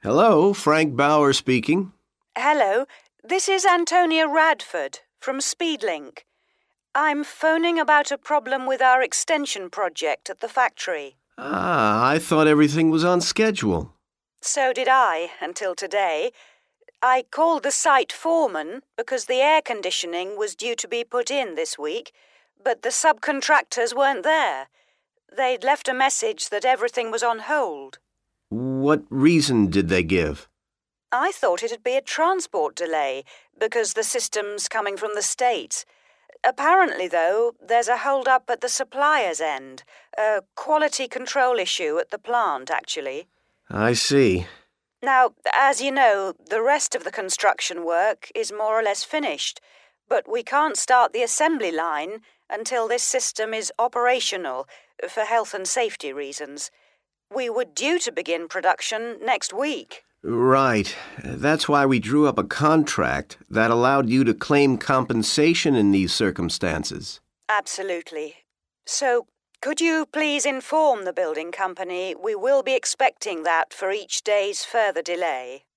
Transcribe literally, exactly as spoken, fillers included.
Hello, Frank Bauer speaking. Hello, this is Antonia Radford from Speedlink. I'm phoning about a problem with our extension project at the factory. Ah, I thought everything was on schedule. So did I, until today. I called the site foreman because the air conditioning was due to be put in this week, but the subcontractors weren't there. They'd left a message that everything was on hold. What reason did they give? I thought it'd be a transport delay because the system's coming from the States. Apparently, though, there's a hold-up at the supplier's end. A quality control issue at the plant, actually. I see. Now, as you know, the rest of the construction work is more or less finished, but we can't start the assembly line until this system is operational for health and safety reasons. We were due to begin production next week. Right. That's why we drew up a contract that allowed you to claim compensation in these circumstances. Absolutely. So, could you please inform the building company we will be expecting that for each day's further delay?